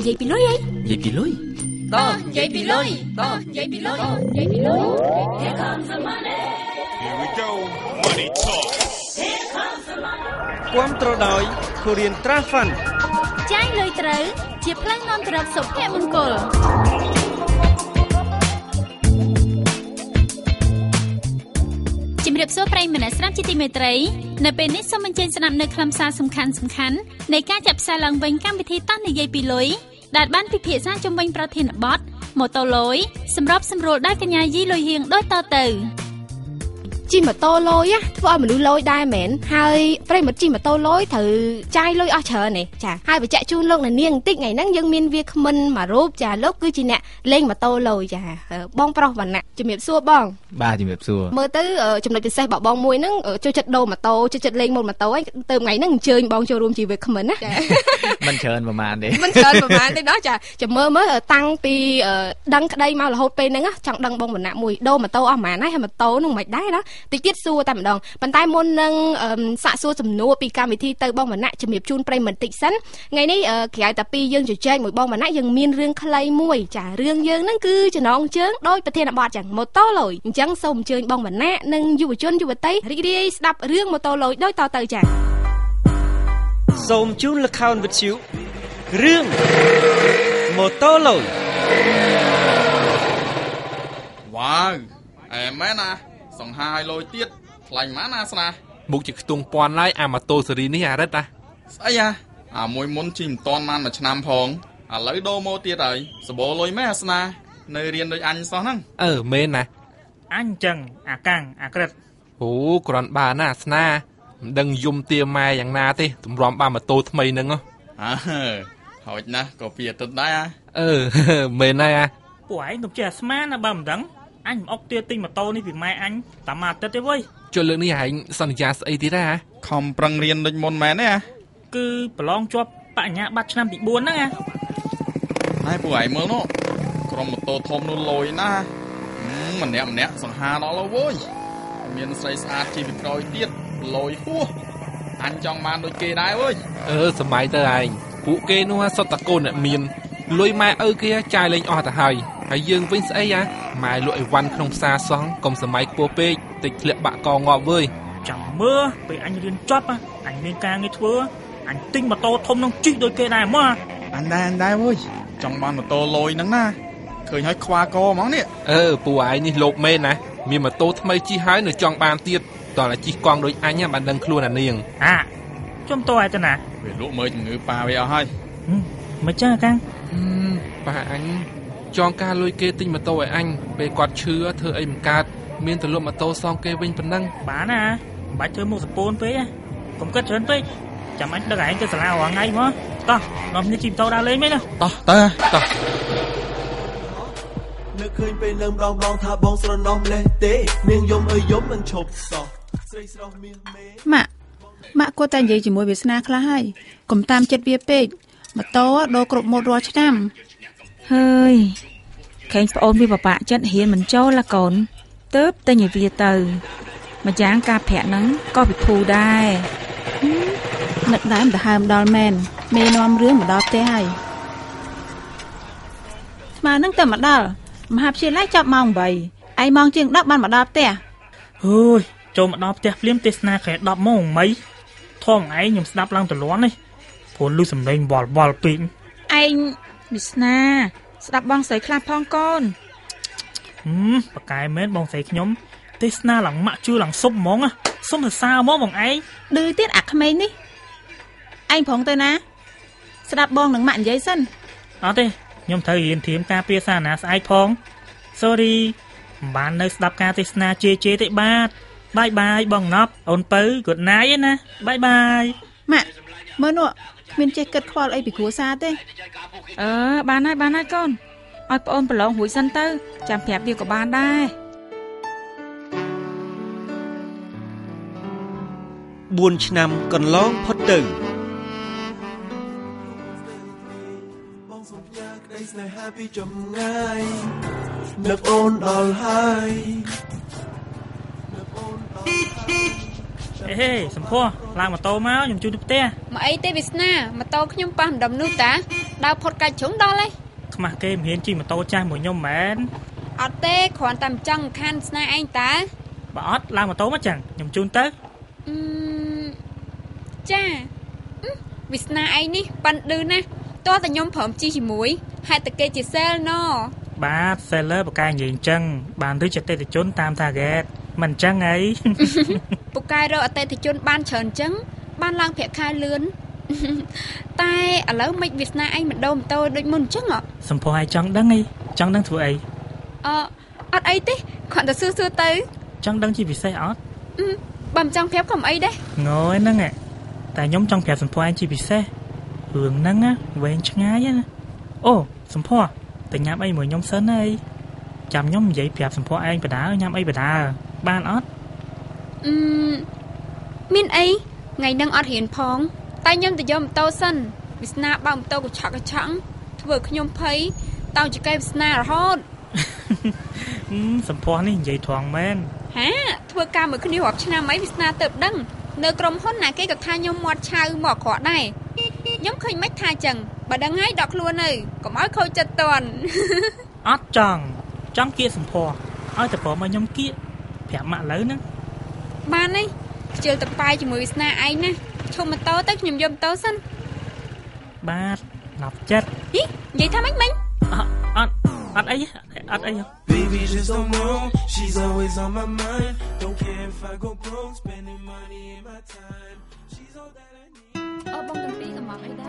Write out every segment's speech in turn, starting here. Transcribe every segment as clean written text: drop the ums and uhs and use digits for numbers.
យាយពីលុយអីយាយពីលុយតោះយាយពីលុយតោះយាយពីលុយយាយពីលុយ Here comes the money Here we go Money Talk Here comes the money គាំទ្រដោយ Korean Trust Fund ចាយលុយត្រូវជាផ្លូវនាំទៅរកសុភមង្គលជំរាបសួរប្រិយមិត្តអ្នកស្ដាប់ជាទីមេត្រីនៅពេលនេះសូមអញ្ជើញស្ដាប់នៅខ្លឹមសារសំខាន់ៗនៃការចាប់ផ្សាយឡើងវិញកម្មវិធីតោះនិយាយពីលុយដែលបានពិភាក្សាជុំវិញប្រធានបទម៉ូតូលុយសម្រាប់សម្រួលដល់កញ្ញាយីលុយរៀងដូចតទៅជិះម៉ូតូលុយធ្វើឲ្យមនុស្សលុយដែរមែនហើយប្រិយមិត្តជិះម៉ូតូលុយត្រូវចាយលុយអស់ច្រើនទេចាហើយបញ្ជាក់ជូនលោកអ្នកនាងបន្តិចថ្ងៃហ្នឹងយើងមានវាគ្មិនមួយរូបចាលោកគឺជាអ្នកលេងម៉ូតូលុយចាបងប្រុសវណ្ណៈជំរាបសួរបងបាទជំរាបសួរមើលទៅចំណុចពិសេសរបស់បងមួយហ្នឹងចូលចិត្តដូរម៉ូតូចូលចិត្តលេងម៉ូតូហើយទៅថ្ងៃហ្នឹងអញ្ជើញបងចូលរួមជាវាគ្មិនណាចាមិនច្រើនប្រហែលទេមិនច្រើនប្រហែលទេណោះចាចាំមើលតាំងពីដឹងក្តីមករហូតពេលហ្នឹងចង់ដឹងបងវណ្ណៈមួយដូរម៉ូតូអស់ប្រហែលហើយម៉ូតូហ្នឹងមិនដែរណាតិចទៀតសួរតែម្ដងប៉ុន្តែមុននឹងសាកសួរសំណួរពីកម្មវិធីទៅបងវណ្ណៈជំរាបជូនប្រិយមិត្តតិចសិនថ្ងៃនេះក្រៅតែពីយើងជជែកមួយបងវណ្ណៈយើងមានរឿងខ្លីមួយចារឿងយើងហ្នឹងគឺចំណងជើងដោយប្រធានបទចឹងម៉ូតូលុយអញ្ចឹងសូមអញ្ជើញបងវណ្ណៈនិងយុវជនយុវតីរីករាយស្ដាប់រឿងម៉ូតូលុយដូចតទៅចាសូមជូនល្ខោនវិទ្យុរឿងម៉ូតូលុយវ៉ាវអែមែនណាសង្ហាឲ្យលុយទៀតថ្លៃម៉ាណាស្នាមុខជាខ្ទង់ពាន់ឡើយអាម៉ូតូស៊េរីនេះអារិតស្អីអាមួយមុនជិះមិនតាន់បានមួយឆ្នាំផងឥឡូវដូរម៉ូទៀតហើយសបោលុយមែនអាស្នានៅរៀនដូចអញសោះហ្នឹងមែនណាអញចឹងអាកាំងអាក្រិតអូគ្រាន់បើណាស្នាមិនដឹងយំទាម៉ែយ៉ាងណាទេទម្រាំបានម៉ូតូថ្មីហ្នឹងហោចណាស់ក៏ពីអាទិត្យដែរមែនហើយពួកឯងទៅចេះស្មានណាបើមិនដឹងអញមិនអុកទាទិញម៉ូតូនេះពីម៉ែអញតាមអាទិត្យទេវ៉ៃចុះលើកនេះឯងសន្យាស្អីទៀតខំប្រឹងរៀនដូចមុនមែនទេគឺប្រឡងជាប់បញ្ញាបត្រឆ្នាំទី4ហ្នឹងហើយពួកឯងមើលនោះក្រុមម៉ូតូធំនោះលយណាម្នាក់សង្ហាដល់ហើយវើយមានស្រីស្អាតជិះពីក្រោយទៀតលយហួសអញចង់បានដូចគេដែរវើយសម័យទៅឯងពួកគេនោះសុទ្ធតែកូនអ្នកមានលុយម៉ែឪគេចាយលេងអស់ទៅហើយយើងវិញស្អីម៉ែលក់អីវ៉ាន់ក្នុងផ្សារសោះកុំសម័យខ្ពស់ពេកតិចធ្លាក់បាក់កងាប់វើយចាំមើលពេលអញរៀនចប់អញមានការងារធ្វើអញទិញម៉ូតូធំនឹងជិះដូចគេដែរមកអញដែរវើយចង់បានម៉ូតូលុយហ្នឹងណាឃើញហើយខ្វាកហ្មងនេះពួកឯងនេះលោកមែនណាមានម៉ូតូថ្មីជិះហើយនៅចង់បានទៀតតោះតែជិះកង់ដូចអញបានដឹងខ្លួនអានាងចំតោឯទៅណាវាលក់មើលជំងឺប៉ាវាអស់ហើយមិនចឹងកាំងប៉ាអញចងការលុយគេទិញម៉ូតូឲ្យអញពេលគាត់ឈឺធ្វើអីមិនកើតមានទលំម៉ូតូសងគេវិញប៉ុណ្ណឹងបានណាមិនបាច់ធ្វើមុខសពូនពេកកុំគិតច្រើនពេកចាំអញដឹកឯងទៅសាលារាល់ថ្ងៃមកតោះនាំគ្នាជិះម៉ូតូដើរលេងមែនណាតោះទៅនឹកឃើញពេលនឹងម្ដងថាបងស្រណោះម្លេះទេនាងយំអើយយំមិនឈប់សោះស្រីស្រស់មាសមេម៉ាក់គាត់តែនិយាយជាមួយវាសនាខ្លះហើយកុំតាមចិត្តវាពេកម៉ូតូដូរគ្រប់ម៉ូតរាល់ឆ្នាំហើយខេងប្អូនវាបបាក់ចិត្តហ៊ានមិនចូលឡាកូនទៅតែញវាទៅម្យ៉ាងការប្រាក់ហ្នឹងក៏ពិភូដែរនឹកដែរមិនទៅហើមដល់មែនមេនាំរឿងមកដល់ផ្ទះហើយស្មើនឹងតែមកដល់មហាវិទ្យាល័យចាប់ម៉ោង8ឯងម៉ោងជាង10បានមកដល់ផ្ទះអើយចូលមកដល់ផ្ទះភ្លាមទេសនាខែ10ម៉ោងមិនធំឯងខ្ញុំស្ដាប់ឡើងទលាន់នេះព្រោះលឺសំឡេងវល់ពេកឯងវាសនាស្ដាប់បងស្រីខ្លះផងកូនបកែមែនបងស្រីខ្ញុំទេសនាឡើងម៉ាក់ជឿឡើងសុំហ្មងសុំសរសើរហ្មងបងឯងឌឺទៀតអាក្មេងនេះឯងប្រងទៅណាស្ដាប់បងនឹងម៉ាក់និយាយសិនអត់ទេខ្ញុំត្រូវរៀនធៀមការពារសាសនាស្អែកផង sorry មិនបាននៅស្ដាប់ការទេសនាជេរទេបាទបាយបងណប់អូនពៅ good night ណាបាយម៉ាក់មើលនោះគ្មានចេះគិតខ្វល់អីពីគ្រួសារទេបានហើយកូនឲ្យប្អូនប្រឡងរួចសិនទៅចាំប្រាប់វាក៏បានដែរ 4ឆ្នាំកន្លងផុតទៅបងសុំផ្ញើក្តីស្នេហាពីចម្ងាយនឹកអូនដល់ហើយនឹកអូនដល់ហើយអេសំភ័រឡើងម៉ូតូមកខ្ញុំជូនទៅផ្ទះមកអីទេវាសនាម៉ូតូខ្ញុំប៉ះម្ដុំនោះតាដើរផុតកាច់ជ្រុងដល់ហើយខ្មាស់គេមិនហ៊ានជិះម៉ូតូចាស់មួយខ្ញុំមែនអត់ទេគ្រាន់តែមិនចង់ខានស្នាឯងតាបើអត់ឡើងម៉ូតូមកចឹងខ្ញុំជូនទៅចាវាសនាឯងនេះប៉ាន់ឌឺណាស់តោះតែខ្ញុំព្រមជិះជាមួយហេតុតែគេជា sale ណបាទ seller បកកាយនិយាយអញ្ចឹងបានឬអតិថិជនតាម target មិនអញ្ចឹងអីពូកែរកអតិថិជនបានច្រើនអញ្ចឹងបានឡើងប្រាក់ខែលឿនតែឥឡូវមិនវាសនាឯងមិនដូរម៉ូតូដូចមុនអញ្ចឹងសំភ័រឯងចង់ដឹងអីចង់ដឹងធ្វើអីអត់អីទេគ្រាន់តែសួរទៅចង់ដឹងជាពិសេសអត់បើមិនចង់ប្រាប់ក៏មិនអីដែរងើហ្នឹងតែខ្ញុំចង់ប្រាប់សំភ័រឯងជាពិសេសរឿងហ្នឹងណាវែងឆ្ងាយណាអូសំភ័រតែញ៉ាំអីមួយខ្ញុំសិនអីចាំខ្ញុំនិយាយប្រាប់សំភ័រឯងបដាញ៉ាំអីបដាបានអត់មានអីថ្ងៃហ្នឹងអត់រៀនផងតែខ្ញុំទៅយកម៉ូតូសិនវាសនាបើម៉ូតូកឆក់ធ្វើខ្ញុំភ័យតោងចកេវាសនារហូតសំភ័រនេះនិយាយត្រង់មែនហាធ្វើការមួយគ្នារាប់ឆ្នាំអីវាសនាទៅដឹងនៅក្រុមហ៊ុនណាគេក៏ថាខ្ញុំមាត់ឆៅមកក្រក់ដែរខ្ញុំឃើញមិនថាចឹងបើដឹងហើយដកខ្លួននៅកុំឲ្យខូចចិត្តតន់អត់ចង់គៀកសំភ័រឲ្យតែព្រមឲ្យខ្ញុំគៀកប្រាប់ម៉ាក់លើហ្នឹងបានទេខ្ជិលទៅប៉ាយជាមួយវាសនាឯងណាឈុំម៉ូតូទៅខ្ញុំយកម៉ូតូសិនបាទដល់ចិត្តនិយាយថាម៉េចអត់អី Baby just don't know she's always on my mind don't care if I go broke spending money in my time she's all that I need អូបងទាំងពីរកំងអីដែរ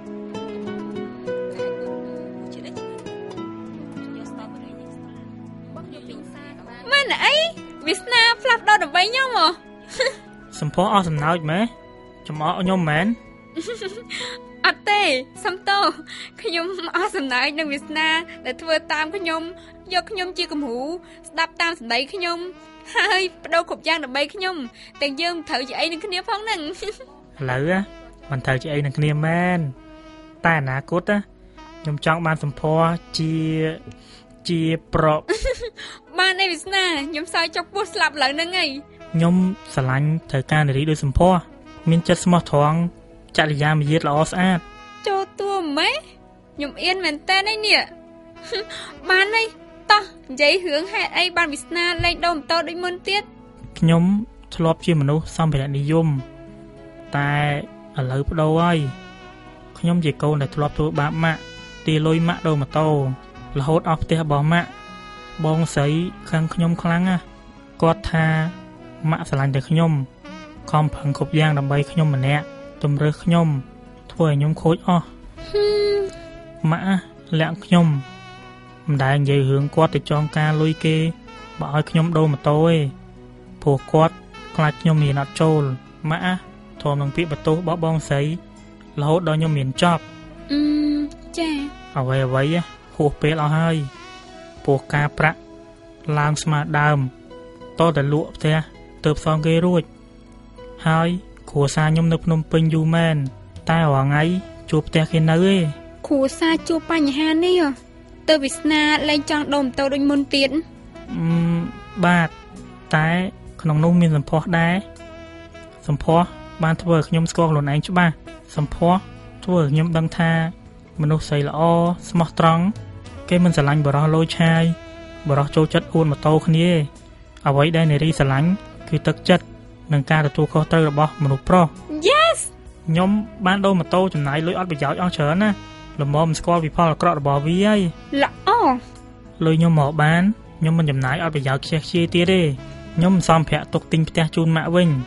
មែនអីវាសនាផ្លាស់ដល់ដើម្បីខ្ញុំហ៎សំភ័រអស់សំណើចម៉ែចំអកខ្ញុំមែនអត់ទេសំតោខ្ញុំអស់សំណើចនឹងវាសនាដែលធ្វើតាមខ្ញុំយកខ្ញុំជាគំរូស្ដាប់តាមសម្ដីខ្ញុំហើយបដូរគ្រប់យ៉ាងដើម្បីខ្ញុំទាំងយើងត្រូវជាអីនឹងគ្នាផងហ្នឹងឥឡូវមិនត្រូវជាអីនឹងគ្នាមែនតែអនាគតខ្ញុំចង់បានសំភ័រជាប្របានឯវាសនាខ្ញុំសើចចុកពោះស្លាប់ឡើងហ្នឹងហើយខ្ញុំស្រឡាញ់ត្រូវការនារីដូចសំភ័រមានចិត្តស្មោះត្រង់ចរិយាមាយាទល្អស្អាតចូលតួម៉េខ្ញុំអៀនមែនតើនេះបានហើយតោះនិយាយរឿងហេតុអីបានវាសនាលេងដូរម៉ូតូដូចមុនទៀតខ្ញុំធ្លាប់ជាមនុស្សសម្ភារៈនិយមតែឥឡូវបដូរហើយខ្ញុំជាកូនដែលធ្លាប់ធ្វើបាបម៉ាក់ទាលុយម៉ាក់ដូរម៉ូតូរហូតអស់ផ្ទះរបស់ម៉ាក់បងស្រីខឹងខ្ញុំខ្លាំងណាស់គាត់ថាម៉ាក់ស្រឡាញ់តែខ្ញុំខំប្រឹងគ្រប់យ៉ាងដើម្បីខ្ញុំម្នាក់តម្រើសខ្ញុំធ្វើឲ្យខ្ញុំខូចអស់ម៉ាក់លាក់ខ្ញុំមិនដែលនិយាយរឿងគាត់ទៅចងការលុយគេបើឲ្យខ្ញុំដូរម៉ូតូទេព្រោះគាត់ខ្លាចខ្ញុំមានអត់ចូលម៉ាក់ធំនឹងពាក្យបន្ទោសរបស់បងស្រីរហូតដល់ខ្ញុំមានចប់ចាអ្វីហួសពេលអស់ហើយព្រោះការប្រាក់ឡើងស្មើដើមតតែលក់ផ្ទះទើបសងគេរួចហើយគ្រួសារខ្ញុំនៅភ្នំពេញយូរមែនតែរាល់ថ្ងៃជួបផ្ទះគេនៅឯគ្រួសារជួបបញ្ហានេះទើបវាសនាលែងចង់ដូរម៉ូតូដូចមុនទៀតបាទតែក្នុងនោះមានសម្ផស្សដែរសម្ផស្សបានធ្វើឲ្យខ្ញុំស្គាល់ខ្លួនឯងច្បាស់សម្ផស្សធ្វើឲ្យខ្ញុំដឹងថាមនុស្សស្រីល្អស្មោះត្រង់គេមិនស្រឡាញ់បរោះលយឆាយបរោះចូលចិត្តអួនម៉ូតូគ្នាអ្វីដែលនារីស្រឡាញ់គឺទឹកចិត្តនិងការទទួលខុសត្រូវរបស់មនុស្សប្រុស Yes ខ្ញុំបានដូរម៉ូតូចំណាយលុយអត់ប្រយោជន៍អស់ច្រើនណាល្មមស្គាល់ពីផលអាក្រក់របស់វាហើយល្អលុយខ្ញុំមកបានខ្ញុំមិនចំណាយអត់ប្រយោជន៍ខ្ជះខ្ជាយទៀតទេខ្ញុំសំប្រាក់ទុកទិញផ្ទះជូនម៉ាក់វិញ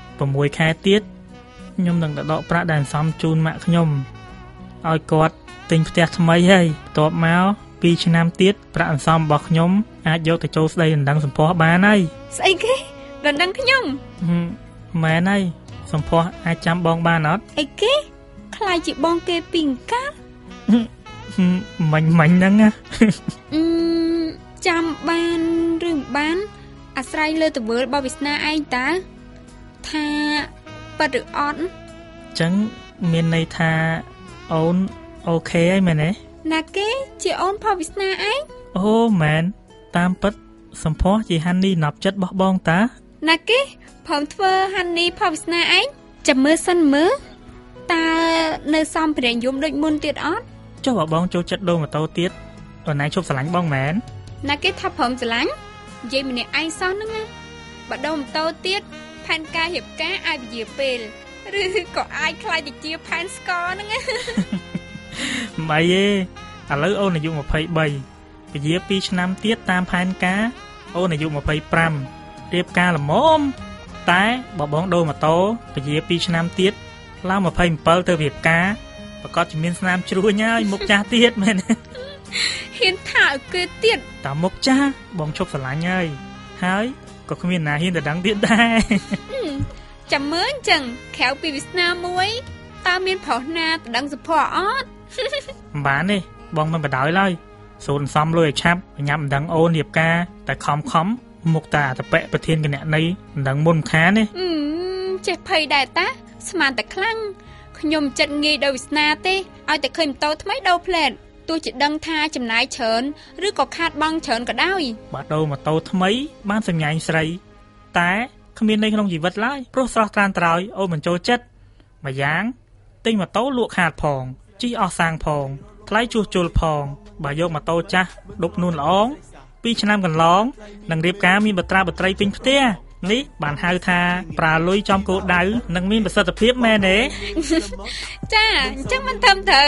6ខែទៀតខ្ញុំនឹងដកប្រាក់ដែលសំជូនម៉ាក់ខ្ញុំឲ្យគាត់ទិញផ្ទះថ្មីហើយបន្ទាប់មក2ឆ្នាំទៀតប្រាក់អន្សំរបស់ខ្ញុំអាចយកទៅចូលស្ដីដណ្ដឹងសម្ផស្សបានហើយស្អីគេដណ្ដឹងខ្ញុំមែនហើយសម្ផស្សអាចចាំបងបានអត់អីគេខ្លាចជាបងគេពីអង្កាលមិញហ្នឹងណាចាំបានឬមិនបានអាស្រ័យលើទង្វើរបស់វាសនាឯងតើថាប៉ិតឬអត់ចឹងមានន័យថាអូនអូខេហើយមែនទេណាគេជាអូនផលវាសនាឯងអូមែនតាមពិតសម្ផស្សជាហានីណាប់ចិត្តរបស់បងតាណាគេព្រមធ្វើហានីផវិស្នាឯងចាំមើលសិនមើលតើនៅសំភារៈយមដូចមុនទៀតអត់ចុះបើបងចូលចិត្តដូរម៉ូតូទៀតអូនឯងឈប់ស្រឡាញ់បងមែនណាគេថាព្រមស្រឡាញ់និយាយម្នាក់ឯងសោះហ្នឹងណាបើដូរម៉ូតូទៀតផែនការរៀបការអាចពជាពេលឬក៏អាចខ្លាយទៅជាផែនស្ករហ្នឹងណាមិនអីទេឥឡូវអូនអាយុ23ពជា2ឆ្នាំទៀតតាមផែនការអូនអាយុ25រៀបការល្មមតែបើបងដូរម៉ូតូពជា2ឆ្នាំទៀតឡើង27ទៅរៀបការប្រកាសជាមានស្នាមជ្រួញហើយមុខចាស់ទៀតមែនហ៊ានថាឲ្យគេទៀតតាមុខចាស់បងឈប់ស្រឡាញ់ហើយក៏គ្មានណាហ៊ានទៅដឹងទៀតដែរចាំមើលអញ្ចឹងក្រៅពីវាសនាមួយតើមានប្រុសណាទៅដឹងសុភ័ក្រអត់មិនបានទេបងមិនបដ ாய் ឡើយសូនសំលុយឲ្យឆាប់ញ៉ាំមិនដឹងអូនរៀបការតែខំមុខតាអតបៈប្រធានគណនីមិនដឹងមុនខានទេចេះភ័យដែរតាស្មានតែខ្លាំងខ្ញុំចិត្តងាយដោយវាសនាទេឲ្យតែឃើញម៉ូតូថ្មីដូរផ្លែតទោះជាដឹងថាចំណាយច្រើនឬក៏ខាតបង់ច្រើនក៏ដោយបើដូរម៉ូតូថ្មីបានសម្ញែងស្រីតែគ្មានន័យក្នុងជីវិតឡើយព្រោះស្រស់ត្រានត្រោយអូនមិនចូលចិត្តម្យ៉ាងទិញម៉ូតូលក់ខាតផងជិះអស់សាំងផងថ្លៃជួសជុលផងបើយកម៉ូតូចាស់ដប់នួនល្អ2ឆ្នាំកន្លងនឹងរៀបការមានបត្រាបត្រីពេញផ្ទះនេះបានហៅថាប្រើលុយចំគោលដៅនឹងមានប្រសិទ្ធភាពមែនទេចាអញ្ចឹងមិនត្រឹមត្រូវ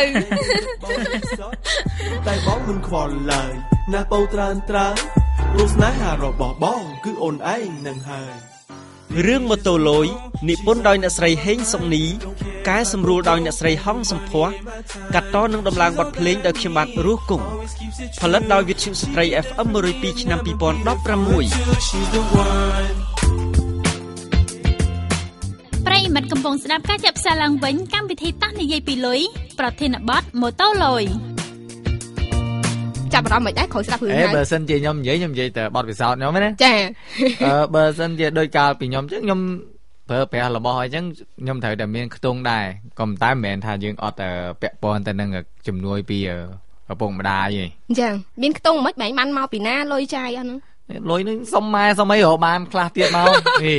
តែបងមិនខ្វល់ឡើយណាបោត្រានត្រើយរស់ស្នេហារបស់បងគឺអូនឯងនឹងហើយរឿងម៉ូតូលយនិពន្ធដោយអ្នកស្រីហេងសុកនីកែសម្រួលដោយអ្នកស្រីហងសំភ័សកាត់តនឹងដំឡើងបទភ្លេងដោយខ្ញុំបាទរស់គង់ផលិតដោយវិទ្យុស្ត្រី FM 102ឆ្នាំ2016 ប្រិយមិត្តកំពុងស្ដាប់ការចាក់ផ្សាយឡើងវិញកម្មវិធីតោះនិយាយពីលុយប្រធានបទម៉ូតូលយចាប់អារម្មណ៍មិនដែរគ្រូស្ដាប់រឿងហើយបើសិនជាខ្ញុំនិយាយតែបទពិសោធន៍ខ្ញុំណាចាបើសិនជាដោយកាលពីខ្ញុំចឹងខ្ញុំប្រើប្រាស់របស់អញ្ចឹងខ្ញុំត្រូវតែមានខ្ទង់ដែរក៏តែមិនមែនថាយើងអត់ពាក់ព័ន្ធទៅនឹងជំនួយពីឪពុកម្ដាយទេចាមានខ្ទង់មិនបែងបានមកពីណាលុយចាយអត់ហ្នឹងលុយនឹងសុំម៉ែសុំអីរកបានខ្លះទៀតមក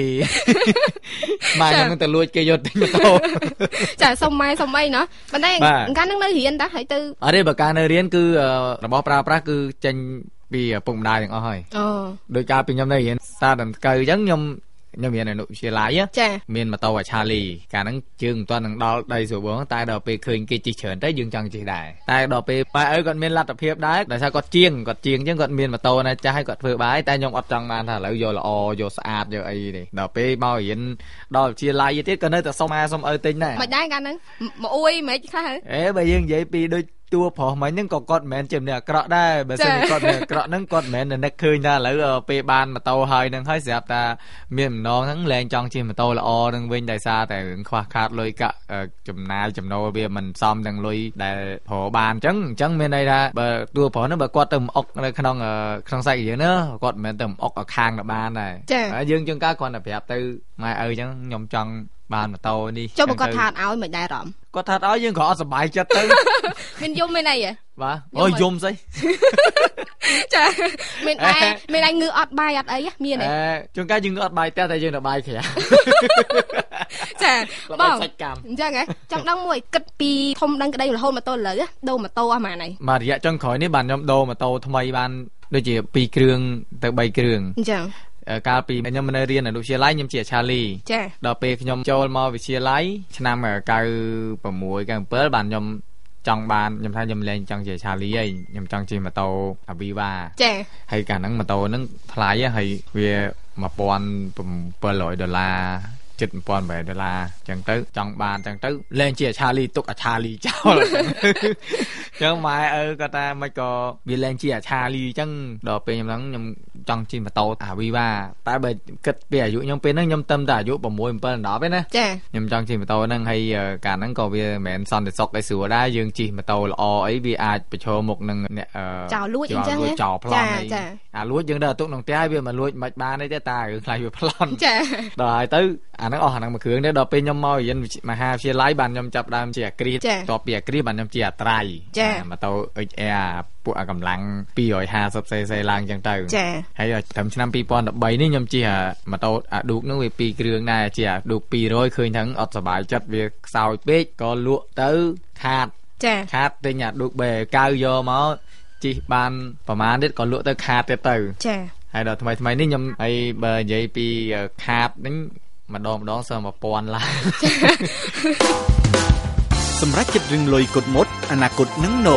ម៉ែខ្ញុំនឹងទៅលួចគេយកទិញម៉ូតូចាសុំម៉ែសុំអីណោះប៉ុន្តែកាលនឹងនៅរៀនតាហើយទៅអត់ទេបើកាលនៅរៀនគឺរបស់ប្រើប្រាស់គឺចេញពីឪពុកម្ដាយទាំងអស់ហើយដោយកាលពីខ្ញុំនៅរៀនសាដង្កូវអញ្ចឹងខ្ញុំរៀននៅវិទ្យាល័យមានម៉ូតូអាឆាលីកាលហ្នឹងជើងមិនទាន់នឹងដល់ដីស្រួលបងតែដល់ពេលឃើញគេជិះច្រើនទៅយើងចង់ជិះដែរតែដល់ពេលប៉ែឪគាត់មានលទ្ធភាពដែរដោយសារគាត់ជាងអញ្ចឹងគាត់មានម៉ូតូណាចាស់ហើយគាត់ធ្វើបាយតែខ្ញុំអត់ចង់បានថាឥឡូវយកល្អយកស្អាតយកអីទេដល់ពេលមករៀនដល់វិទ្យាល័យទៀតក៏នៅតែសុំម៉ែសុំឪទិញដែរមិនដែរកាលហ្នឹងមកអួយមិនខ្លះបើយើងនិយាយពីដូចតួប្រុសមិញហ្នឹងក៏គាត់មិនមែនជាម្នាក់អាក្រក់ដែរបើសិនជាគាត់មិនអាក្រក់ហ្នឹងគាត់មិនមែននឹកឃើញថាឥឡូវពេលបានម៉ូតូហើយហ្នឹងហើយស្រាប់តែមានម្ដងហ្នឹងលែងចង់ជិះម៉ូតូល្អហ្នឹងវិញដោយសារតែរឿងខ្វះខាតលុយកាក់ចំណាយចំណូលវាមិនសមនឹងលុយដែលប្របានអញ្ចឹងមានន័យថាបើតួប្រុសហ្នឹងបើគាត់ទៅមកអុកនៅក្នុងសាច់យើងណាគាត់មិនមែនទៅមកអុកឲ្យខាងទៅបានដែរហើយយើងជាងការគាត់តែប្រាប់ទៅម៉ែឪអញ្ចឹងខ្ញុំចង់បានម៉ូតូនេះចុះបើគាត់ថាឲ្យមិនដែររំគាត់ថាឲ្យយើងក៏អត់សុបាយចិត្តទៅមានយំមានអីហ៎បាទអូយំស្អីចាមានឯងងឺអត់បាយអត់អីមានទេជួនកាលយើងងឺអត់បាយតែយើងទៅបាយក្រៅចាបងអញ្ចឹងហ៎ចង់ដឹងមួយគិតពីធំដឹងក្តីរហូតម៉ូតូឥឡូវដូរម៉ូតូអស់ម៉ានហើយមករយៈចុងក្រោយនេះបានខ្ញុំដូរម៉ូតូថ្មីបានដូចជា2គ្រឿងទៅ3គ្រឿងអញ្ចឹងកាលពីខ្ញុំនៅរៀននៅវិទ្យាល័យខ្ញុំជាអាឆាលីដល់ពេលខ្ញុំចូលមកវិទ្យាល័យឆ្នាំ96 97បានខ្ញុំចង់បានខ្ញុំថាខ្ញុំលែងចង់ជាឆាលីហើយខ្ញុំចង់ជិះម៉ូតូ Aviva ចាហើយកាលហ្នឹងម៉ូតូហ្នឹងថ្លៃហើយវា$1,700 $7,800ចឹងទៅចង់បានចឹងទៅលែងជាអាឆាលីទុកអាឆាលីចោលចឹងម៉ែឪគាត់ថាមិនក៏វាលែងជាអាឆាលីចឹងដល់ពេលខ្ញុំចង់ជិះម៉ូតូ Aviva តែបើគិតពីអាយុខ្ញុំពេលហ្នឹងខ្ញុំតែអាយុ6 7 10ទេណាចាខ្ញុំចង់ជិះម៉ូតូហ្នឹងហើយកាលហ្នឹងក៏វាមិនមែនសន្តិសុខដែរស្រួលដែរយើងជិះម៉ូតូល្អអីវាអាចប្រឈមមុខនឹងអ្នកចោលលួចអញ្ចឹងចោលប្លន់អីអាលួចយើងដើរទុកក្នុងផ្ទះវាមិនលួចមិនបានទេតែរឿងខ្លាចវាប្លន់ចាដល់ហើយទៅអាហ្នឹងអស់អាហ្នឹងមួយគ្រឿងដែរដល់ពេលខ្ញុំមករៀនមហាវិទ្យាល័យបានខ្ញុំចាប់ដើមជាអាគ្រីតតពីអាគ្រីតបានខ្ញុំជាអាត្រៃម៉ូតូ HR ពួកអាកម្លាំង 250cc ឡើងចឹងទៅហើយត្រឹមឆ្នាំ2013នេះខ្ញុំជិះម៉ូតូអាឌូកហ្នឹងវា2គ្រឿងដែរជាអាឌូក200ឃើញហ្នឹងអត់សុបាយចិត្តវាខ្សោយពេកក៏លក់ទៅខាតទិញអាឌូកបេកៅយកមកជិះបានប្រហែលទៀតក៏លក់ទៅខាតទៀតទៅហើយដល់ថ្មីនេះខ្ញុំហើយបើនិយាយពីខាតហ្នឹងម្ដងសើ1000ឡើងសម្រាប់ចិត្តរឹងលុយគុតមុតអនាគតនឹងណូ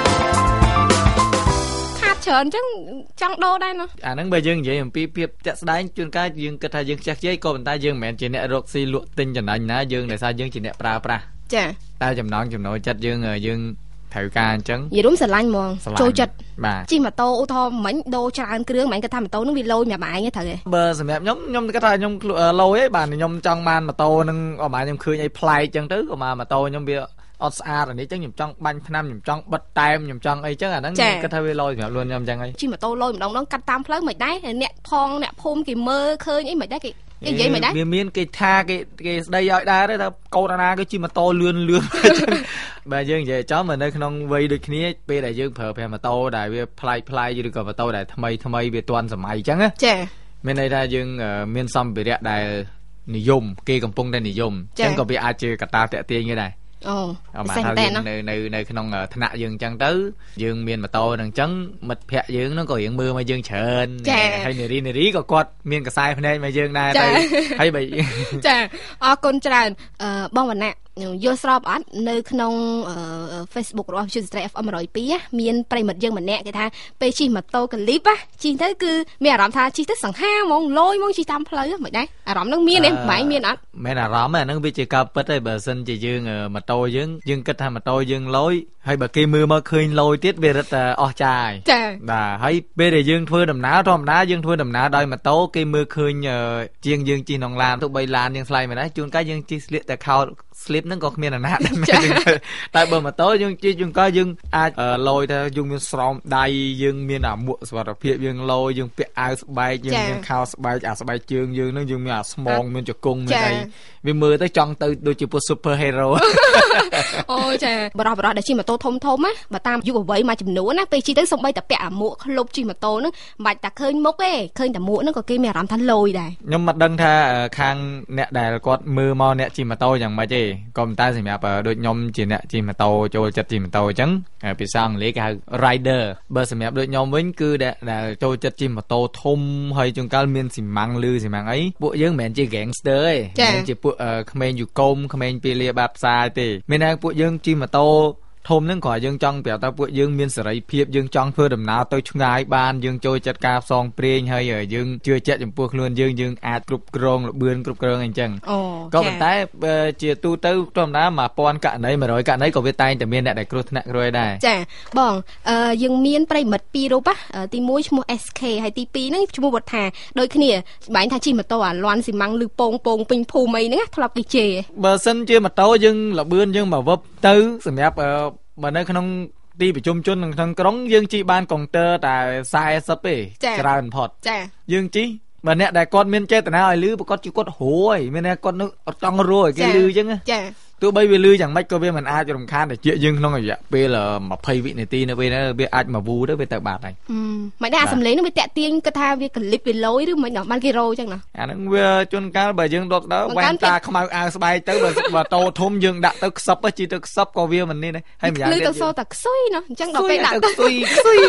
ខាតច្រើនអញ្ចឹងចង់ដូរដែរណោះអាហ្នឹងបើយើងនិយាយអំពីភាពចាក់ស្ដែងជួនកាលយើងគិតថាយើងខ្ជះខ្ជាយក៏ប៉ុន្តែយើងមិនមែនជាអ្នករកស៊ីលក់ទិញចំណេញណាយើងដោយសារយើងជាអ្នកប្រើប្រាស់តែចំណងចំណូលចិត្តយើងត្រូវការអញ្ចឹងនិយាយរួមស្រឡាញ់ហ្មងចូលចិត្តបាទជិះម៉ូតូឧទាហរណ៍មិញដូរច្រើនគ្រឿងមិនគាត់ថាម៉ូតូនឹងវាលយម្នាក់ឯងត្រូវទេបើសម្រាប់ខ្ញុំគាត់ថាខ្ញុំលយឯងបាទខ្ញុំចង់បានម៉ូតូនឹងអមខ្ញុំឃើញអីប្លែកអញ្ចឹងទៅក៏មកម៉ូតូខ្ញុំវាអត់ស្អាតអានេះអញ្ចឹងខ្ញុំចង់បាញ់ថ្នាំខ្ញុំចង់បិទតែមខ្ញុំចង់អីអញ្ចឹងអាហ្នឹងគាត់ថាវាលយសម្រាប់ខ្លួនខ្ញុំអញ្ចឹងហីជិះម៉ូតូលយម្ដងកាត់តាមផ្លូវមិនដែរអ្នកផងអ្នកភូមិគេមើលឃើញអីមិនដែរគេនិយាយមិនដែរវាមានគេថាគេស្ដីឲ្យដែរថាកូនអាណាគេជិះម៉ូតូលឿនអញ្ចឹងបើយើងនិយាយចំនៅក្នុងវ័យដូចគ្នាពេលដែលយើងប្រើប្រាស់ម៉ូតូដែលវាប្លែកឬក៏ម៉ូតូដែលថ្មីវាទាន់សម័យអញ្ចឹងចាមានន័យថាយើងមានសម្ភារៈដែលនិយមគេកំពុងតែនិយមអញ្ចឹងក៏វាអាចជាកត្តាតាក់ទាញដែរពិសេសតែនៅក្នុងថ្នាក់យើងអញ្ចឹងទៅយើងមានម៉ូតូហ្នឹងអញ្ចឹងមិត្តភ័ក្តិយើងហ្នឹងក៏រៀងមើលមកយើងច្រើនហើយនារីក៏គាត់មានកសែភ្នែកមកយើងដែរទៅហើយបើចាអរគុណច្រើនបងវណ្ណៈយល់ស្របអត់នៅក្នុង Facebook របស់វិទ្យុស្ត្រី FM 102មានប្រិមិត្តយើងម្នាក់គេថាពេលជិះម៉ូតូកលីបជិះទៅគឺមានអារម្មណ៍ថាជិះទៅសង្ហាហ្មងលយហ្មងជិះតាមផ្លូវមិនដែរអារម្មណ៍ហ្នឹងមានទេបែរមានអត់មែនអារម្មណ៍ហ្នឹងវាជាការពិតទេបើសិនជាយើងម៉ូតូយើងគិតថាម៉ូតូយើងលយហើយបើគេមើលមកឃើញលយទៀតវារឹតអស់ចាយបាទហើយពេលដែលយើងធ្វើដំណើរធម្មតាយើងធ្វើដំណើរដោយម៉ូតូគេមើលឃើញជាងយើងជិះក្នុងឡានទៅ3ឡានយើងថ្លៃមែនដែរជួនកាលយើងជិះស្លៀកតែខោស្លៀកហ្នឹងក៏គ្មានអាណាដែរមែនតែបើម៉ូតូយើងជិះជួនកាលយើងអាចលយថាយើងមានស្រោមដៃយើងមានអាមួកសុវត្ថិភាពយើងលយយើងពាក់អាវស្បែកយើងមានខោស្បែកអាស្បែកជើងយើងហ្នឹងយើងមានអាស្មងមានជង្គង់មានអីវាមើលទៅចង់ទៅដូចជាពួក super hero អូចាបរោះដែលជិះម៉ូតូធំណាបើតាមយុវវ័យមួយចំនួនណាពេលជិះទៅសូម្បីតែពាក់អាមួកឃ្លុបជិះម៉ូតូហ្នឹងមិនបាច់តែឃើញមុខទេឃើញតែមួកហ្នឹងក៏គេមានអារម្មណ៍ថាលយដែរខ្ញុំមិនដឹងថាខាងអ្នកដែលគាត់មើលមកអ្នកជិះម៉ូតូយ៉ាងម៉េចទេក៏តែសម្រាប់ដូចខ្ញុំជាអ្នកជិះម៉ូតូចូលចិត្តជិះម៉ូតូអញ្ចឹងភាសាអង់គ្លេសគេហៅ rider បើសម្រាប់ដូចខ្ញុំវិញគឺដែលចូលចិត្តជិះម៉ូតូធំហើយជួនកាលមានស៊ីម៉ាំងលឺស៊ីម៉ាំងអីពួកយើងមិនមែនជា gangster ទេមិនជាពួកក្មេងយូកុំក្មេងពីលាបាត់ផ្សារទេមានតែពួកយើងជិះម៉ូតូធំហ្នឹងក៏យើងចង់ប្រាប់ថាពួកយើងមានសេរីភាពយើងចង់ធ្វើដំណើរទៅឆ្ងាយបានយើងចូលចិត្តការផ្សងព្រេងហើយយើងជឿជាក់ចំពោះខ្លួនយើងអាចគ្រប់គ្រងលបឿនគ្រប់គ្រងអីចឹងក៏ប៉ុន្តែជាទូទៅធម្មតា1000ករណី100ករណីក៏វាតែងតែមានអ្នកដែលគ្រោះថ្នាក់រួយដែរចាបងយើងមានប្រិមិត្ត2រូបទី1ឈ្មោះ SK ហើយទី2ហ្នឹងឈ្មោះវត្តថាដូចគ្នាបែរថាជិះម៉ូតូអាលាន់ស៊ីម៉ាំងឬពងពេញភូមិអីហ្នឹងធ្លាប់គេជេរបើសិនជាម៉ូតូយើងលបឿនយើងមកវឹបទៅសម្រាប់បើនៅក្នុងទីប្រជុំជនក្នុងក្រុងយើងជិះបានកុងទ័រតែ40ទេច្រើនបំផុតយើងជិះបើអ្នកដែលគាត់មានចេតនាឲ្យលឺប្រកាសជាគាត់ហួយមានតែគាត់នឹងអត់ចង់រួយគេលឺអញ្ចឹងចាទោះបីវាលឺយ៉ាងម៉េចក៏វាមិនអាចរំខានតែជាយើងក្នុងរយៈពេល20វិនាទីនៅពេលហ្នឹងវាអាចមកវូទៅវាទៅបាត់ហើយមិនដែរអាសំឡេងហ្នឹងវាតាក់ទាញគាត់ថាវាកលិបវាលយឬមិនបានគេរោអញ្ចឹងណាអាហ្នឹងវាជួនកាលបើយើងដកដល់វ៉ែនតាខ្មៅអាវស្បែកទៅបើតោធំយើងដាក់ទៅខ្សឹបជីទៅខ្សឹបក៏វាមិននេះដែរហើយម្យ៉ាងទៀតទៅសូតែខ្សុយណាអញ្ចឹងដល់ពេលដាក់ខ្សុយ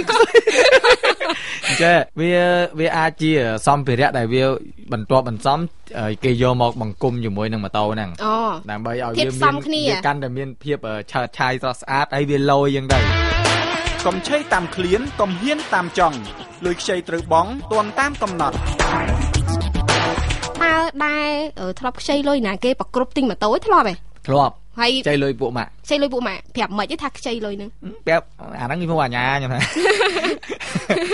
ចាវាអាចជាសម្ភារៈដែលវាបន្ទាប់បន្សំគេយកមកបង្គុំជាមួយនឹងម៉ូតូហ្នឹងដើម្បីឲ្យវាមានកាន់តែមានភាពឆើតឆាយស្រស់ស្អាតហើយវាលយយ៉ាងទៅកុំឆេះតាមឃ្លានកុំហ៊ានតាមចង់លុយខ្ចីត្រូវបង់ទាន់តាមកំណត់តើដែរធ្លាប់ខ្ចីលុយណាគេប្រគ្រប់ទិញម៉ូតូឯងធ្លាប់ទេធ្លាប់ហើយខ្ចីលុយពួកម៉ាក់ខ្ចីលុយពួកម៉ាក់ប្រាប់មិនទេថាខ្ចីលុយហ្នឹងប្រាប់អាហ្នឹងខ្ញុំអាញាខ្ញុំថា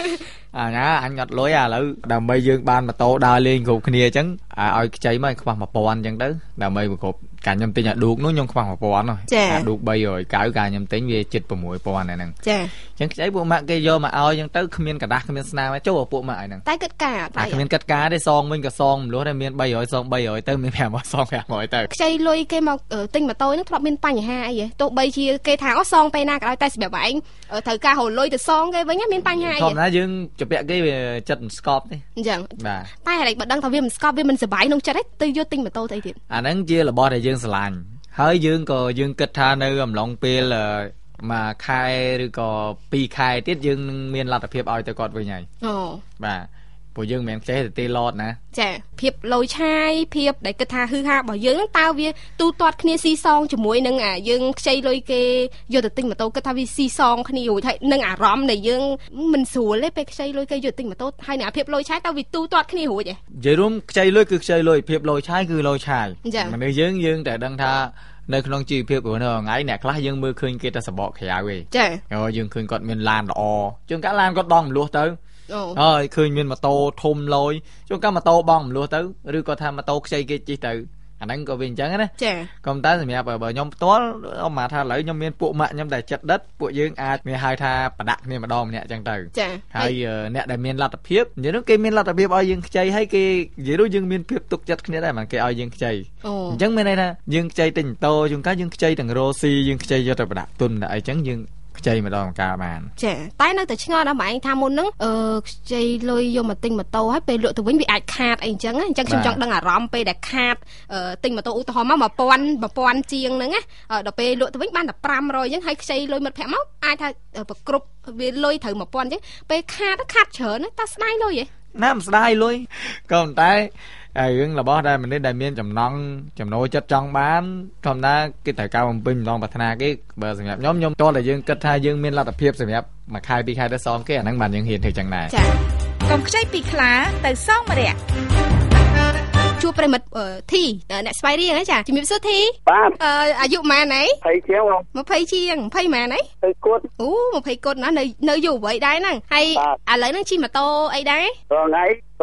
ណាអញអត់លុយឥឡូវដើម្បីយើងបានម៉ូតូដើរលេងគ្រប់គ្នាអញ្ចឹងឲ្យខ្ចីមកខ្វះ 1000 អញ្ចឹងទៅដើម្បីប្រកបកាខ្ញុំទិញអាឌូកនោះខ្ញុំខ្វះ 1000 នោះអាឌូក 300 កាខ្ញុំទិញវាជិត 6000 ហ្នឹងចាអញ្ចឹងខ្ចីពួកម៉ាក់គេយកមកឲ្យអញ្ចឹងទៅគ្មានกระดาษគ្មានស្នាមចូលពួកម៉ាក់ឲ្យហ្នឹងតែគិតការតែគ្មានគិតការទេសងវិញក៏សងមលោះតែមាន300សង300ទៅមាន500សង500ទៅខ្ចីលុយគេមកទិញម៉ូតូហ្នឹងធ្លាប់មានបញ្ហាអីហ៎ទោះបីជាគេថាអូសងពេលណាក៏ដោយតែសម្រាប់ឯងត្រូវការហៅលុយទៅសងគេវិញមានបញ្ហាអីធម្មតាយើងជពាក់គេវាចិត្តមិនស្កប់ទេអញ្ចឹងបាទតែហេតុបើដឹងថាវាមិនស្កប់វាមិនសុបាយក្នុងចិត្តទេទៅយកទិញម៉ូតូទៅអីទៀតអាហ្នឹងជារបស់ដែលយើងស្រឡាញ់ហើយយើងក៏យើងគិតថានៅអំឡុងពេលមួយខែឬក៏2ខែទៀតយើងនឹងមានលទ្ធភាពឲ្យទៅគាត់វិញហើយអូបាទព្រោះយើងមិនមែនចេះតែឡតណាចាភាពលយឆាយភាពដែលគិតថាហឺហារបស់យើងហ្នឹងតើវាទូទាត់គ្នាស៊ីសងជាមួយនឹងយើងខ្ចីលុយគេយកទៅទិញម៉ូតូគិតថាវាស៊ីសងគ្នារួចហើយនឹងអារម្មណ៍ដែលយើងមិនស្រួលទេពេលខ្ចីលុយគេយកទិញម៉ូតូហើយនឹងអាភាពលយឆាយតើវាទូទាត់គ្នារួចទេនិយាយរួមខ្ចីលុយគឺខ្ចីលុយភាពលយឆាយគឺលយឆាយមនុស្សយើងតែដឹងថានៅក្នុងជីវភាពរបស់នៅថ្ងៃអ្នកខ្លះយើងមើលឃើញគេតែសបកក្រៅទេចាយើងឃើញគាត់មានឡានល្អជួនកាលឡានគាត់បងមលោះទៅហើយឃើញមានម៉ូតូធំលយជួនកាលម៉ូតូបងមលោះទៅឬក៏ថាម៉ូតូខ្ចីគេជិះទៅអាហ្នឹងក៏វាអញ្ចឹងណាចាក៏តែសម្រាប់បើខ្ញុំផ្ទាល់អមថាឥឡូវខ្ញុំមានពួកម៉ាក់ខ្ញុំដែលចិត្តដិតពួកយើងអាចមានហៅថាបដាក់គ្នាម្ដងម្នាក់អញ្ចឹងទៅហើយអ្នកដែលមានលទ្ធភាពនិយាយនោះគេមានលទ្ធភាពឲ្យយើងខ្ចីហើយគេនិយាយនោះយើងមានភាពទុកចិត្តគ្នាដែរមិនគេឲ្យយើងខ្ចីអញ្ចឹងមានន័យថាយើងខ្ចីទិញម៉ូតូជួនកាលយើងខ្ចីទាំងរ៉ូស៊ីយើងខ្ចីយកទៅបដាក់ទុនតែអីចឹងយើងខ្ចីម្ដងកាលបានចាតែនៅតែឆ្ងល់ដល់ម៉ែឯងថាមុនហ្នឹងខ្ចីលុយយកមកទិញម៉ូតូហើយពេលលក់ទៅវិញវាអាចខាតអីអញ្ចឹងខ្ញុំចង់ដឹងអារម្មណ៍ពេលដែលខាតទិញម៉ូតូឧទាហរណ៍មក1000ជាងហ្នឹងណាដល់ពេលលក់ទៅវិញបានតែ500អញ្ចឹងហើយខ្ចីលុយមិត្តភក្តិមកអាចថាប្រគ្រប់វាលុយត្រូវ1000អញ្ចឹងពេលខាតច្រើនតែស្ដាយលុយហ៎ណាមិនស្ដាយលុយក៏តែរឿងរបស់ដែលមនុស្សដែលមានចំណូលចិត្តចង់បានធម្មតាគេត្រូវការបំពេញម្ដងប្រាថ្នាគេបើសម្រាប់ខ្ញុំតោះតែយើងគិតថាយើងមានលទ្ធភាពសម្រាប់មួយខែ2ខែទៅសងគេអាហ្នឹងបានយើងហ៊ានធ្វើចឹងដែរចាកុំខ្ចីពីខ្លាទៅសងម្នាក់ជួបប្រិមិត្តធីអ្នកស្វាយរៀងហ៎ចាជំរាបសួរធីបាទអាយុប៉ុន្មានហី 20ជាង 20ជាង20ប៉ុន្មានហី 20គត់អូ20គត់ណានៅយុវវ័យដែរហ្នឹងហើយឥឡូវហ្នឹងជិះម៉ូតូអីដែរថ្ងៃ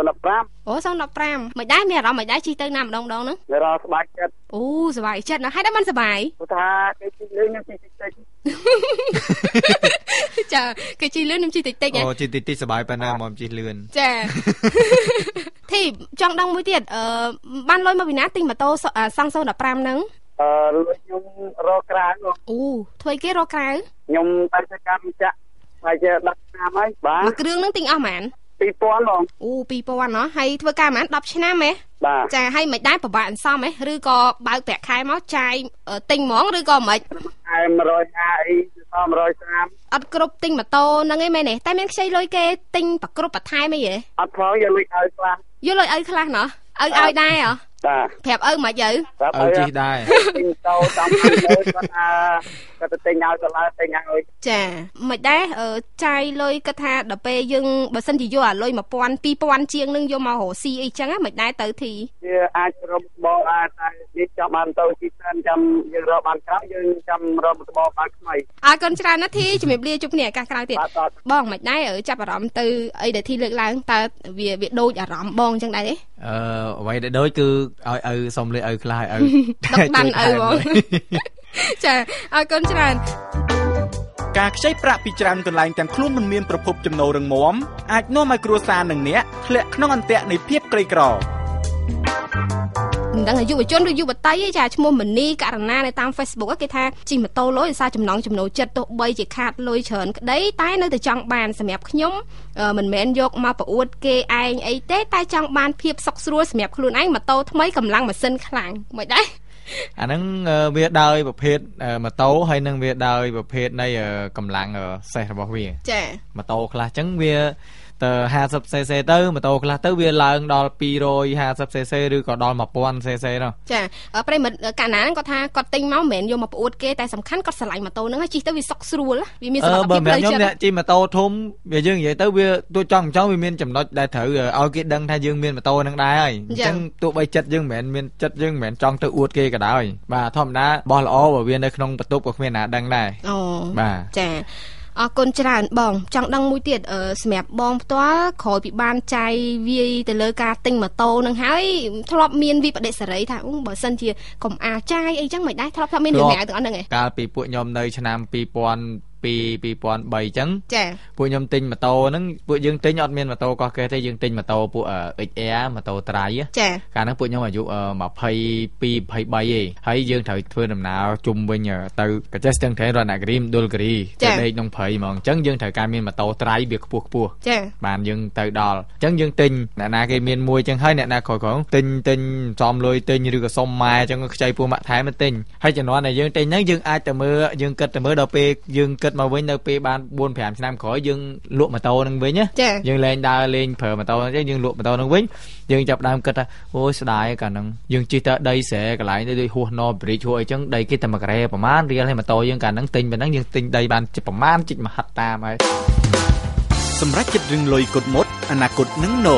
15 អូ15មិនដែរមានអារម្មណ៍មិនដែរជិះទៅណាម្ដងហ្នឹងមានអារម្មណ៍សប្បាយចិត្តអូសប្បាយចិត្តណាស់ហើយដែរមិនសប្បាយព្រោះថាគេជិះលឿនខ្ញុំជិះតិចចាគេជិះលឿនខ្ញុំជិះតិចអូជិះតិចសប្បាយប៉ុណ្ណាមកជិះលឿនចាធីចង់ដឹងមួយទៀតបានលុយមកពីណាទិញម៉ូតូសង់015ហ្នឹងលុយខ្ញុំរកក្រៅអូធ្វើគេរកក្រៅខ្ញុំតែទៅកម្មចាក់ហើយជា10ឆ្នាំហើយបាទមួយគ្រឿងហ្នឹងទិញអស់ហ្មង 2000បងអូ2000ហ៎ហើយធ្វើការហ្មង10ឆ្នាំហ៎ចាហើយមិនដែរពិបាកអន្សំហ៎ឬក៏បើកប្រាក់ខែមកចាយទិញហ្មងឬក៏មិនខែ150អី130 អត់គ្រប់ទិញម៉ូតូហ្នឹងឯងមែនទេតែមានខ្ចីលុយគេទិញប្រគ្រប់បន្ថែមអីហ៎អត់ផងយកលុយឲ្យខ្លះយកលុយឲ្យខ្លះណោះឲ្យដែរហ៎បាទប្រាប់ឪមិនយើឲ្យជិះដែរទិញតោតាមឲ្យគាត់ថាគាត់ទៅទិញឲ្យទៅឡើយទិញឲ្យចាមិនដែរចាយលុយគាត់ថាដល់ពេលយើងបើសិនជាយកអាលុយ1000 2000ជាងនឹងយកមករកស៊ីអីចឹងមិនដែរទៅធីវាអាចរំបងអាចតែនេះចាំបានទៅទីស្ថានចាំយើងរកបានក្រោយយើងចាំរកបងបានថ្មីអរគុណច្រើនណាស់ធីជំរាបលាជួបគ្នាឱកាសក្រោយទៀតបងមិនដែរចាប់អារម្មណ៍ទៅអីដែលធីលើកឡើងតើវាដូចអារម្មណ៍បងចឹងដែរទេអ្វីដែលដូចគឺឲ្យសុំលុយឲ្យខ្លះឲ្យដកដាន់ឲ្យបងចាអរគុណច្រើនការខ្ចីប្រាក់ពីច្រើនកន្លែងទាំងខ្លួនមិនមានប្រភពចំណូលរឹងមាំអាចនាំឲ្យគ្រួសារនិងអ្នកធ្លាក់ក្នុងអន្ទាក់នៃភាពក្រីក្រមិនដឹងយុវជនឬយុវតីឯចាឈ្មោះមនីករណានៅតាម Facebook គេថាជិះម៉ូតូលុយដោយសារចំណង់ចំណូលចិត្តទោះបីជាខាតលុយច្រើនក្តីតែនៅតែចង់បានសម្រាប់ខ្ញុំមិនមែនយកមកប្រអួតគេឯងអីទេតែចង់បានភាពសុខស្រួលសម្រាប់ខ្លួនឯងម៉ូតូថ្មីកម្លាំងម៉ាស៊ីនខ្លាំងមិនដែរអាហ្នឹងវាដោយប្រភេទម៉ូតូហើយនឹងវាដោយប្រភេទនៃកម្លាំងសេះរបស់វាចាម៉ូតូខ្លះអញ្ចឹងវាទៅ 50cc ទៅម៉ូតូខ្លះទៅវាឡើងដល់ 250cc ឬក៏ដល់ 1000cc នោះចាប្រិមិត្តកាលណាគាត់ថាគាត់ទិញមកមិនមែនយកមកប្រអួតគេតែសំខាន់គាត់ស្រឡាញ់ម៉ូតូហ្នឹងហើយជិះទៅវាសុខស្រួលវាមានសុខភាពផ្លូវចិត្តខ្ញុំអ្នកជិះម៉ូតូធំវាយើងនិយាយទៅវាទោះចង់វាមានចំណុចដែលត្រូវឲ្យគេដឹងថាយើងមានម៉ូតូហ្នឹងដែរហើយអញ្ចឹងទោះបីចិត្តយើងមិនមែនមានចិត្តយើងមិនមែនចង់ទៅអួតគេក៏ដោយបាទធម្មតាបោះល្អបើវានៅក្នុងបន្ទប់ក៏គ្មានណាដឹងដែរអូបាទចាអរគុណច្រើនបងចង់ដឹងមួយទៀតសម្រាប់បងផ្ទាល់ក្រោយពីបានចាយវាយទៅលើការទិញម៉ូតូនឹងហើយធ្លាប់មានវិបដិសារីថាបើសិនជាកុំអាលចាយអីចឹងមិនដែរធ្លាប់មានរឿងរ៉ាវទាំងអស់ហ្នឹងឯងកាលពីពួកខ្ញុំនៅឆ្នាំ2003 ចឹងចាពួកខ្ញុំទិញម៉ូតូហ្នឹងពួកយើងទិញអត់មានម៉ូតូកោះកេះទេយើងទិញម៉ូតូពួក XR ម៉ូតូត្រៃចាកាលហ្នឹងពួកខ្ញុំអាយុ22 23ឯងហើយយើងត្រូវធ្វើដំណើរជុំវិញទៅកញ្ចេះស្ទឹងត្រែងរតនគិរីមណ្ឌលគិរីទៅដេកក្នុងព្រៃហ្មងអញ្ចឹងយើងត្រូវការមានម៉ូតូត្រៃវាខ្ពស់ចាបានយើងទៅដល់អញ្ចឹងយើងទិញអ្នកណាគេមានមួយអញ្ចឹងហើយអ្នកណាក្រោយៗទិញសំលុយទិញឬក៏សុំម៉ែអញ្ចឹងខ្ចីពួកម៉ាក់ថែមទិញហើយជំនាន់ដែលយើងទិញហ្នឹងយើងអាចទៅមើលយើងគិតទៅមើលដល់ពេលយើងគិតមកវិញនៅពេលបាន 4-5 ឆ្នាំក្រោយយើងលក់ម៉ូតូហ្នឹងវិញណាយើងលែងដើរលេងប្រើម៉ូតូអញ្ចឹងយើងលក់ម៉ូតូហ្នឹងវិញយើងចាប់ដើមគិតថាអូយស្ដាយកាលហ្នឹងយើងជិះទៅដីស្រែកន្លែងទៅដូចហួស No Bridge ហួសអីចឹងដីគេតែ1ការ៉េប្រហែលរៀលហើយម៉ូតូយើងកាលហ្នឹងទិញប៉ុណ្ណឹងយើងទិញដីបានប្រហែលជិតមហិតតាមហើយសម្រាប់ចិត្តរឿងលុយគត់មុតអនាគតនឹងណូ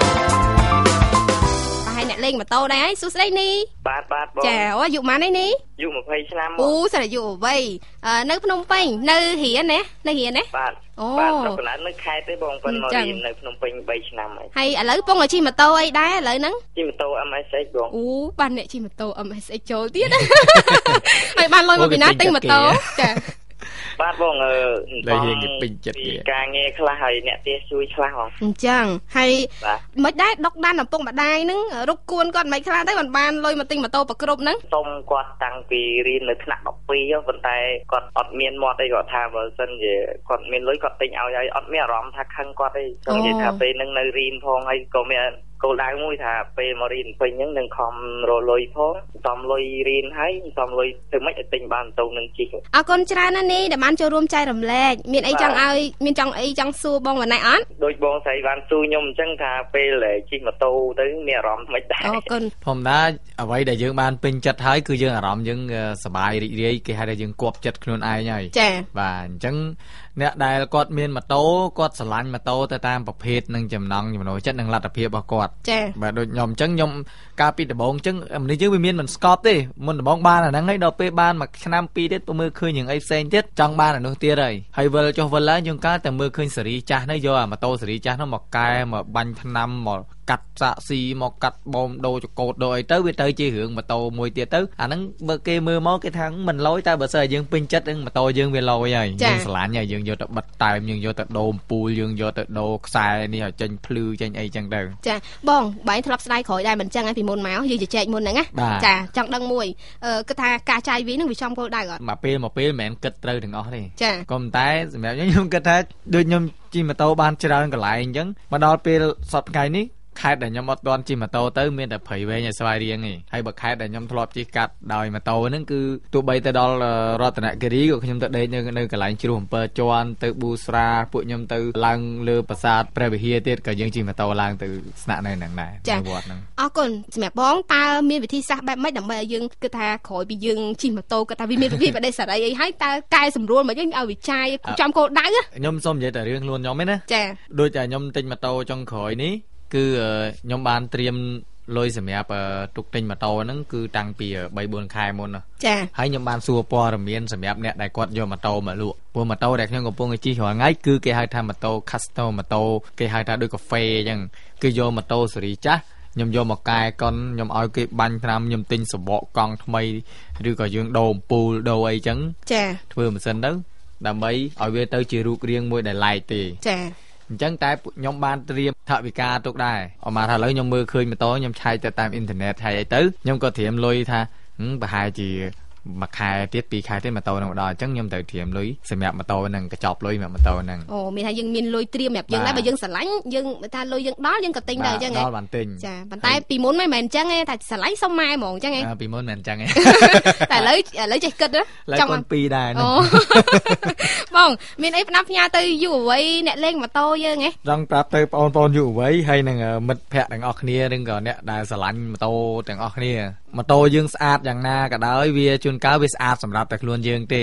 អ្នកលេងម៉ូតូដែរហើយសួស្ដីនេះបាទបងចាអូអាយុប៉ុន្មានឯនេះអាយុ20ឆ្នាំអូស្រីអាយុអ្វីនៅភ្នំពេញនៅរៀនណាបាទបាទប្រហែលនៅខេត្តទេបងប៉ុន្តែមករៀននៅភ្នំពេញ3ឆ្នាំហើយឥឡូវពងជិះម៉ូតូអីដែរឥឡូវហ្នឹងជិះម៉ូតូ MSX បងអូបានអ្នកជិះម៉ូតូ MSX ចូលទៀតហើយបានលុយមកពីណាទិញម៉ូតូចាបាទបងតែយើងគេពេញចិត្តគេការងារខ្លះហើយអ្នកទេសជួយខ្លះបងអញ្ចឹងហើយមិនដែរដុកដានឪពុកម្ដាយហ្នឹងរុកគួនគាត់មិនខ្លះទេមិនបានលុយមកទិញម៉ូតូប្រគ្រប់ហ្នឹងសុំគាត់តាំងពីរៀននៅថ្នាក់12ប៉ុន្តែគាត់អត់មានមាត់អីគាត់ថាបើសិនជាគាត់មានលុយគាត់ទិញឲ្យអត់មានអារម្មណ៍ថាខឹងគាត់ទេចង់និយាយថាពេលហ្នឹងនៅរៀនផងហើយក៏មានគោលដៅមួយថាពេលមករៀនពេញហ្នឹងនឹងខំរលុយផងសំលុយរៀនហើយសំលុយទៅមិនឲ្យទិញបានម៉ូតូនឹងជិះអរគុណច្រើនណាស់នេះដែលបានចូលរួមចែករំលែកមានអីចង់ឲ្យមានចង់អីចង់សួរបងវណ្ណៃអត់ដូចបងស្រីបានសួរខ្ញុំអញ្ចឹងថាពេលជិះម៉ូតូទៅមានអារម្មណ៍មិនដែរអរគុណធម្មតាអ្វីដែលយើងបានពេញចិត្តហើយគឺយើងអារម្មណ៍យើងសប្បាយរីករាយគេហៅថាយើងគប់ចិត្តខ្លួនឯងហើយចា៎បាទអញ្ចឹងអ្នកដែលគាត់មានម៉ូតូគាត់ស្រឡាញ់ម៉ូតូទៅតាមប្រភេទនិងចំណង់ចំណូលចិត្តនិងលទ្ធភាពរបស់គាត់ចា៎បាទដូចខ្ញុំអញ្ចឹងខ្ញុំកាលពីដំបូងអញ្ចឹងមនុស្សយើងវាមានមិនស្កប់ទេមុនដំបូងបានអាហ្នឹងហើយដល់ពេលបានមួយឆ្នាំពីរទៀតទៅមើលឃើញយ៉ាងអីផ្សេងទៀតចង់បានអានោះទៀតហើយវិលចុះវិលឡើងយើងកាលតែមើលឃើញសេរីចាស់នេះយកអាម៉ូតូសេរីចាស់នោះមកកែមកបាញ់ថ្នាំមកកាត់សាកស៊ីមកកាត់បូមដូរចកោតដូរអីទៅវាទៅជារឿងម៉ូតូមួយទៀតទៅអាហ្នឹងបើគេមើលមកគេថាមិនលយតែបើសិនយើងពេញចិត្តនឹងម៉ូតូយើងវាលយហើយយើងស្រឡាញ់ហើយយើងយកទៅបិទតែមយើងយកទៅដូរអំពូលយើងយកទៅដូរខ្សែនេះឲ្យចេញភ្លឺចេញអីចឹងទៅចាបងបែរធ្លាប់ស្ដាយក្រោយដែរមិនចឹងឯងពីមុនមកយើងជជែកមុនហ្នឹងណាចាចង់ដឹងមួយគឺថាការចាយវានឹងវាចំគោលដៅអត់មកពេលមិនមែនគិតត្រូវទាំងអស់ទេចាក៏ប៉ុន្តែសម្រាប់ខ្ញុំគិតថាដូចខ្ញុំជិះម៉ូតូបានច្រើនកន្លែងអញ្ចឹងមកដល់ពេលសប្តាហ៍នេះខេត្តដែលខ្ញុំអត់ទាន់ជិះម៉ូតូទៅមានតែព្រៃវែងឲ្យស្វាយរៀងឯងហើយបើខេត្តដែលខ្ញុំធ្លាប់ជិះកាត់ដោយម៉ូតូហ្នឹងគឺទោះបីទៅដល់រតនគិរីក៏ខ្ញុំទៅដេកនៅកន្លែងជ្រោះអំពើជាន់ទៅប៊ូស្រាពួកខ្ញុំទៅឡើងលើប្រាសាទព្រះវិហារទៀតក៏យើងជិះម៉ូតូឡើងទៅស្នាក់នៅហ្នឹងដែរនៅវត្តហ្នឹងអរគុណសម្រាប់បងតើមានវិធីសាស្ត្របែបម៉េចដើម្បីឲ្យយើងគិតថាក្រោយពីយើងជិះម៉ូតូគាត់ថាវាមានវិធីបដិសេរីអីហើយតើកែសម្រួលមកយើងឲ្យវាចាយចំគោលដៅខ្ញុំសូមនិយាយតែរឿងខ្លួនខ្ញុំឯណាចាដូចតែខ្ញុំទិញម៉ូតូចុងក្រោយនេះគឺខ្ញុំបានត្រៀមលុយសម្រាប់ទុកទិញម៉ូតូហ្នឹងគឺតាំងពី 3-4 ខែមុនចាហើយខ្ញុំបានសួរព័ត៌មានសម្រាប់អ្នកដែលគាត់យកម៉ូតូមកលក់ព្រោះម៉ូតូដែលខ្ញុំកំពុងជិះរាល់ថ្ងៃគឺគេហៅថាម៉ូតូ custom ម៉ូតូគេហៅថាដូចកាហ្វេអញ្ចឹងគឺយកម៉ូតូស៊េរីចាស់ខ្ញុំយកមកកែកុនខ្ញុំឲ្យគេបាញ់ថ្នាំខ្ញុំទិញសបកកង់ថ្មីឬក៏យើងដូរអំពូលដូរអីចឹងចាធ្វើម៉ាស៊ីនទៅដើម្បីឲ្យវាទៅជារូបរាងមួយដែលឡែកទេចាអញ្ចឹងតែខ្ញុំបានត្រៀមថវិកាទុកដែរអមថាឥឡូវខ្ញុំមើលឃើញម៉ូតូខ្ញុំឆែកទៅតាមអ៊ីនធឺណិតហើយអីទៅខ្ញុំក៏ត្រៀមលុយថាប្រហែលជាមួយខែទៀត2ខែទៀតម៉ូតូនឹងដល់អញ្ចឹងខ្ញុំត្រូវត្រៀមលុយសម្រាប់ម៉ូតូហ្នឹងកញ្ចប់លុយសម្រាប់ម៉ូតូហ្នឹងអូមានថាយើងមានលុយត្រៀមសម្រាប់យើងដែរបើយើងស្រឡាញ់យើងថាលុយយើងដល់យើងក៏ទិញដែរអញ្ចឹងដល់បានទិញចាប៉ុន្តែពីមុនមិនមែនអញ្ចឹងទេថាស្រឡាញ់សុំម៉ែហ្មងអញ្ចឹងទេពីមុនមិនអញ្ចឹងទេតែឥឡូវចេះគិតចង់ពីរដែរបងមានអីផ្ដាប់ផ្ញើទៅយុវវ័យអ្នកលេងម៉ូតូយើងហ៎ចង់ប្រាប់ទៅបងប្អូនយុវវ័យហើយនឹងមិត្តភ័ក្តិទាំងអស់គ្នាឬក៏អ្នកដែលស្រឡាញ់ម៉ូតូទាំងអស់គ្នាម៉ូតូយើងស្អាតយ៉ាងណាក៏ដោយវាជួនកាលវាស្អាតសម្រាប់តែខ្លួនយើងទេ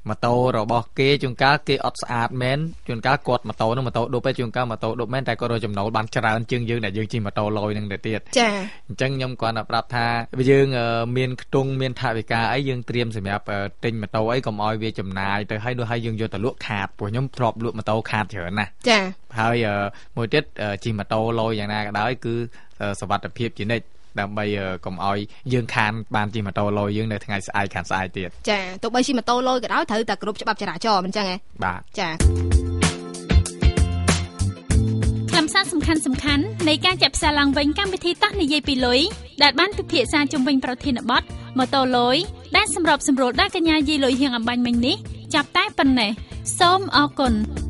ម៉ូតូរបស់គេជួនកាលគេអត់ស្អាតមែនជួនកាលគាត់ម៉ូតូហ្នឹងម៉ូតូដុបឯងជួនកាលម៉ូតូដុបមែនតែគាត់រកចំណូលបានច្រើនជាងយើងដែលយើងជិះម៉ូតូលយហ្នឹងទៅទៀតចាអញ្ចឹងខ្ញុំគាត់ប្រាប់ថាយើងមានខ្ទង់មានថវិកាអីយើងត្រៀមសម្រាប់ទិញម៉ូតូអីកុំឲ្យវាចំណាយទៅឲ្យដូចឲ្យយើងយកទៅលក់ខាតព្រោះខ្ញុំធ្លាប់លក់ម៉ូតូខាតច្រើនណាស់ចាហើយមួយទៀតជិះម៉ូតូលយយ៉ាងណាក៏ដោយគឺសុវត្ថិភាពជានិច្ចដើម្បីកុំឲ្យយើងខានបានជិះម៉ូតូលយយើងនៅថ្ងៃស្អែកខានស្អែកទៀតចាទោះបីជិះម៉ូតូលយក៏ដោយត្រូវតែគ្រប់ច្បាប់ចរាចរណ៍មិនចឹងហ៎បាទចាខ្លឹមសារសំខាន់នៃការចាក់ផ្សាយឡើងវិញកម្មវិធីតោះនិយាយពីលុយដែលបានពិភាក្សាជុំវិញប្រធានបទម៉ូតូលយដែលសម្របសម្រួលដល់កញ្ញាយាយលុយហៀងអំបញ្ញមិញនេះចាប់តែប៉ុណ្ណេះសូមអរគុណ